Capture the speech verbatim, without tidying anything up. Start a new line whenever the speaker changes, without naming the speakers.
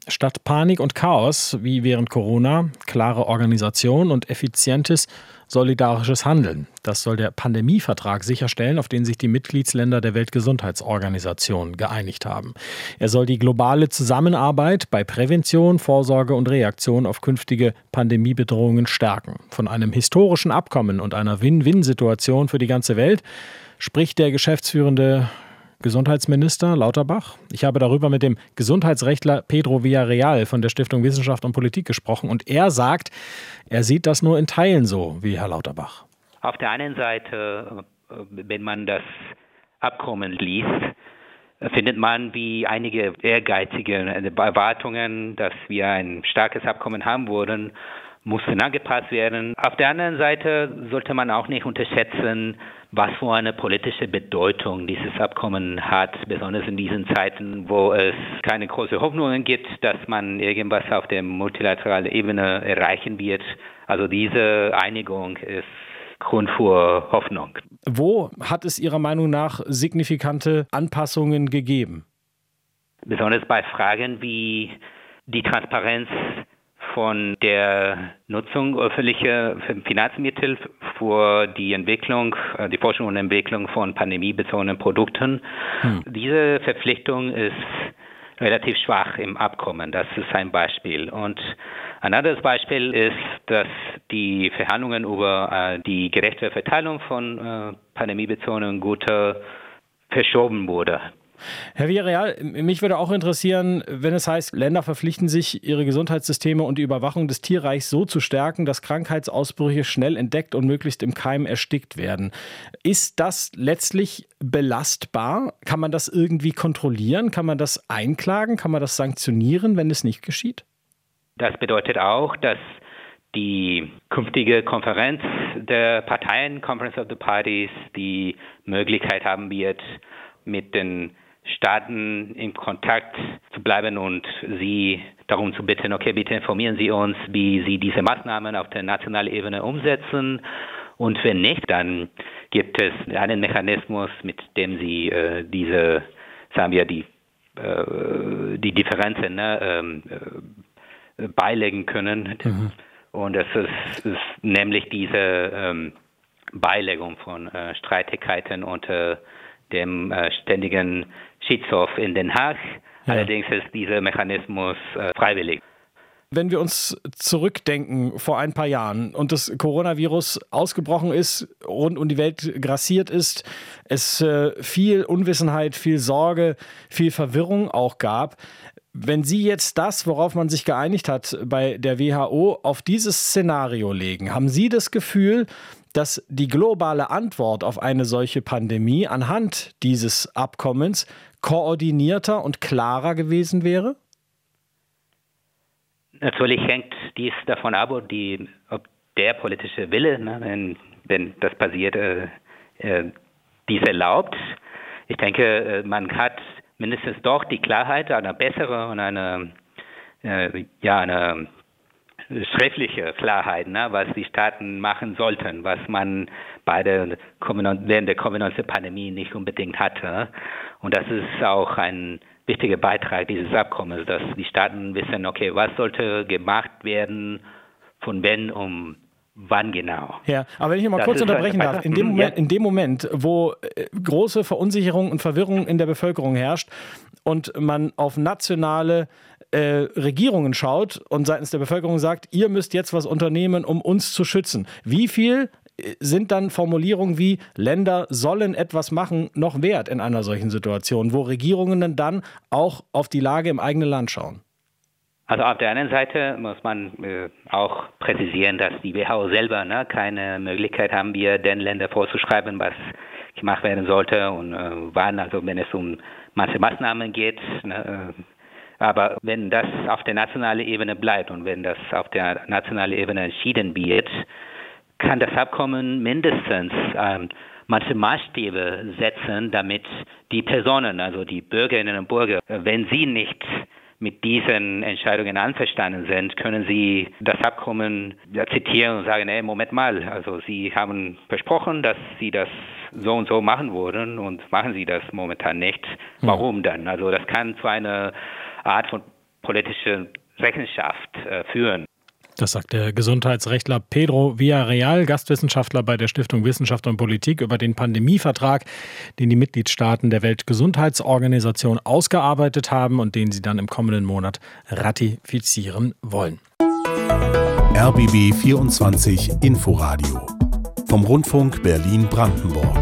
Statt Panik und Chaos wie während Corona, klare Organisation und effizientes, solidarisches Handeln. Das soll der Pandemievertrag sicherstellen, auf den sich die Mitgliedsländer der Weltgesundheitsorganisation geeinigt haben. Er soll die globale Zusammenarbeit bei Prävention, Vorsorge und Reaktion auf künftige Pandemiebedrohungen stärken. Von einem historischen Abkommen und einer Win-Win-Situation für die ganze Welt spricht der geschäftsführende Gesundheitsminister Lauterbach. Ich habe darüber mit dem Gesundheitsrechtler Pedro Villarreal von der Stiftung Wissenschaft und Politik gesprochen und er sagt, er sieht das nur in Teilen so wie Herr Lauterbach.
Auf der einen Seite, wenn man das Abkommen liest, findet man, wie einige ehrgeizige Erwartungen, dass wir ein starkes Abkommen haben würden, mussten angepasst werden. Auf der anderen Seite sollte man auch nicht unterschätzen, was für eine politische Bedeutung dieses Abkommen hat, besonders in diesen Zeiten, wo es keine großen Hoffnungen gibt, dass man irgendwas auf der multilateralen Ebene erreichen wird. Also diese Einigung ist Grund für Hoffnung.
Wo hat es Ihrer Meinung nach signifikante Anpassungen gegeben?
Besonders bei Fragen wie die Transparenz von der Nutzung öffentlicher Finanzmittel für die Entwicklung, die Forschung und Entwicklung von pandemiebezogenen Produkten. Hm. Diese Verpflichtung ist relativ schwach im Abkommen. Das ist ein Beispiel. Und ein anderes Beispiel ist, dass die Verhandlungen über äh, die gerechte Verteilung von äh, pandemiebezogenen Gütern verschoben wurde.
Herr Villarreal, mich würde auch interessieren, wenn es heißt, Länder verpflichten sich, ihre Gesundheitssysteme und die Überwachung des Tierreichs so zu stärken, dass Krankheitsausbrüche schnell entdeckt und möglichst im Keim erstickt werden. Ist das letztlich belastbar? Kann man das irgendwie kontrollieren? Kann man das einklagen? Kann man das sanktionieren, wenn es nicht geschieht?
Das bedeutet auch, dass die künftige Konferenz der Parteien, Conference of the Parties, die Möglichkeit haben wird, mit den Staaten in Kontakt zu bleiben und sie darum zu bitten, okay, bitte informieren Sie uns, wie Sie diese Maßnahmen auf der nationalen Ebene umsetzen. Und wenn nicht, dann gibt es einen Mechanismus, mit dem Sie äh, diese, sagen wir, die, äh, die Differenzen ne, ähm, äh, beilegen können. Mhm. Und das ist, ist nämlich diese ähm, Beilegung von äh, Streitigkeiten unter dem äh, ständigen Schiedshof in Den Haag. Ja. Allerdings ist dieser Mechanismus äh, freiwillig.
Wenn wir uns zurückdenken vor ein paar Jahren und das Coronavirus ausgebrochen ist, rund um die Welt grassiert ist, es äh, viel Unwissenheit, viel Sorge, viel Verwirrung auch gab. Wenn Sie jetzt das, worauf man sich geeinigt hat bei der W H O, auf dieses Szenario legen, haben Sie das Gefühl, dass die globale Antwort auf eine solche Pandemie anhand dieses Abkommens koordinierter und klarer gewesen wäre?
Natürlich hängt dies davon ab, ob, die, ob der politische Wille, ne, wenn, wenn das passiert, äh, äh, dies erlaubt. Ich denke, äh, man hat mindestens doch die Klarheit, eine bessere und eine, äh, ja, eine schriftliche Klarheit, ne, was die Staaten machen sollten, was man bei der während der Covid neunzehn-Pandemie nicht unbedingt hatte. Und das ist auch ein wichtiger Beitrag dieses Abkommens, dass die Staaten wissen, okay, was sollte gemacht werden, von wenn um wann genau.
Ja, aber wenn ich mal das kurz unterbrechen darf, in dem, Moment, in dem Moment, wo große Verunsicherung und Verwirrung in der Bevölkerung herrscht und man auf nationale äh, Regierungen schaut und seitens der Bevölkerung sagt, ihr müsst jetzt was unternehmen, um uns zu schützen. Wie viel sind dann Formulierungen wie Länder sollen etwas machen noch wert in einer solchen Situation, wo Regierungen dann auch auf die Lage im eigenen Land schauen?
Also auf der anderen Seite muss man äh, auch präzisieren, dass die W H O selber ne, keine Möglichkeit haben, wir den Ländern vorzuschreiben, was gemacht werden sollte und äh, wann, also wenn es um manche Maßnahmen geht. Ne, äh, aber wenn das auf der nationalen Ebene bleibt und wenn das auf der nationalen Ebene entschieden wird, kann das Abkommen mindestens ähm, manche Maßstäbe setzen, damit die Personen, also die Bürgerinnen und Bürger, wenn sie nicht mit diesen Entscheidungen einverstanden sind, können sie das Abkommen ja, zitieren und sagen, hey, Moment mal, also Sie haben versprochen, dass Sie das so und so machen würden und machen Sie das momentan nicht. Warum dann? Also das kann zu einer Art von politische Rechenschaft äh, führen.
Das sagt der Gesundheitsrechtler Pedro Villarreal, Gastwissenschaftler bei der Stiftung Wissenschaft und Politik, über den Pandemievertrag, den die Mitgliedstaaten der Weltgesundheitsorganisation ausgearbeitet haben und den sie dann im kommenden Monat ratifizieren wollen.
R B B vierundzwanzig Inforadio vom Rundfunk Berlin-Brandenburg.